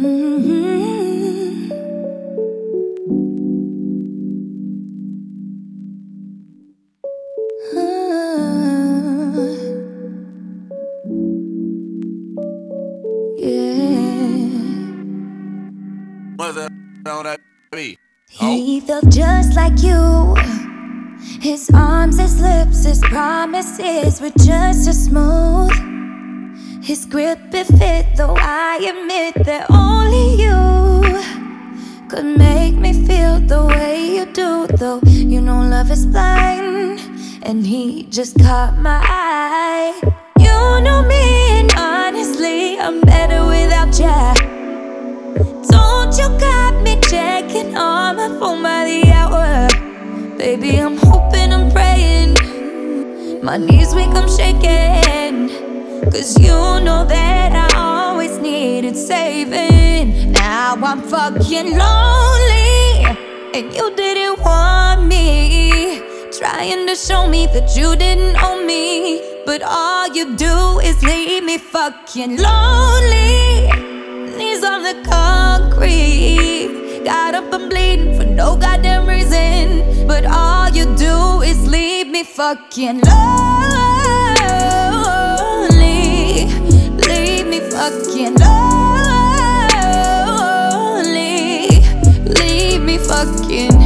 Mm-hmm. Yeah. What's that on that beat? He felt just like you. His arms, his lips, his promises were just as smooth. His grip, it fit, though I admit that only you could make me feel the way you do. Though you know love is blind, and he just caught my eye. You know me, and honestly, I'm better without ya. Don't you got me checking on my phone by the hour? Baby, I'm hoping, I'm praying, my knees weak, I'm shaking, 'cause you know that I always needed saving. Now I'm fucking lonely, and you didn't want me, trying to show me that you didn't own me, but all you do is leave me fucking lonely. Knees on the concrete, got up and bleeding for no goddamn reason, but all you do is leave me fucking lonely. Leave me fucking lonely. Leave me fucking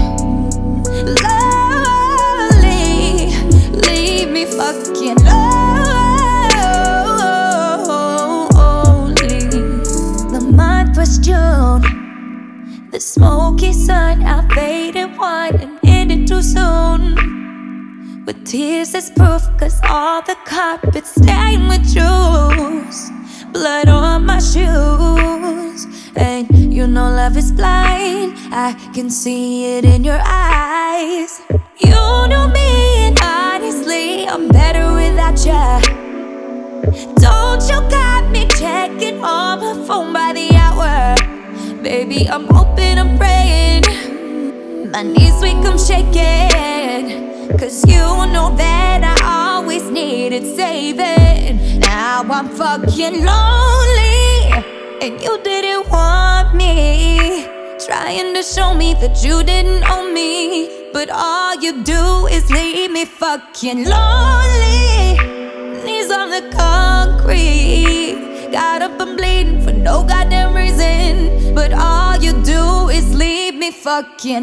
lonely. Leave me fucking lonely. The month was June. The smoky sun, our faded wine, and ended too soon. With tears as proof, 'cause all the carpets stained with juice, blood on my shoes. And you know love is blind, I can see it in your eyes. You know me, and honestly, I'm better without ya. Don't you got me checking on my phone by the hour? Baby, I'm hoping, I'm praying, my knees weak, I'm shaking, 'cause you know that I always needed saving. Now I'm fucking lonely, and you didn't want me, trying to show me that you didn't own me, but all you do is leave me fucking lonely. Knees on the concrete, got up and bleeding for no goddamn reason, but all you do is leave me fucking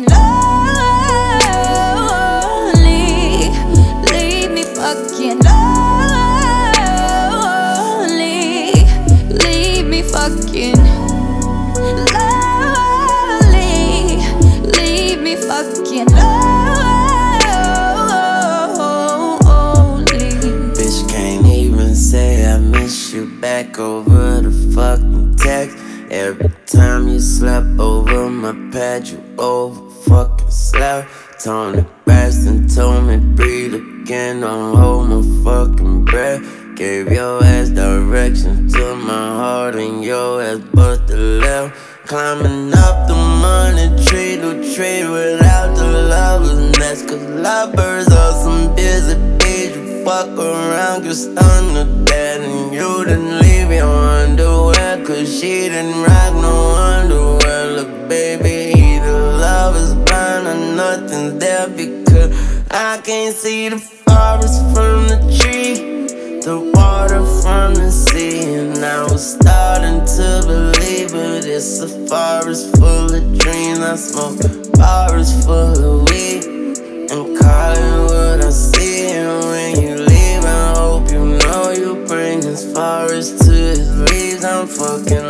lonely. Leave me fucking lonely. Leave me fucking lonely. Leave me fucking lonely. Bitch can't even say I miss you back over the fucking text. Every time you slept over my pad, you over fucking slept. Tony Braxton told me breathe again, don't hold my fucking breath. Gave your ass direction to my heart and your ass but the left. Climbing up the money tree to tree without the lovers' nest, 'cause lovebirds are some busy bees. You fuck around, get stunned to death, and you didn't leave your underwear, 'cause she didn't rock no underwear. Look baby, either love is blind or nothing's there, because I can't see the forest from the tree, the water from the sea. And I was starting to believe, but it's a forest full of dreams. I smoke a forest full of weed, and call it what I see. And when you leave, I hope you know you bring this forest to its leaves. I'm fucking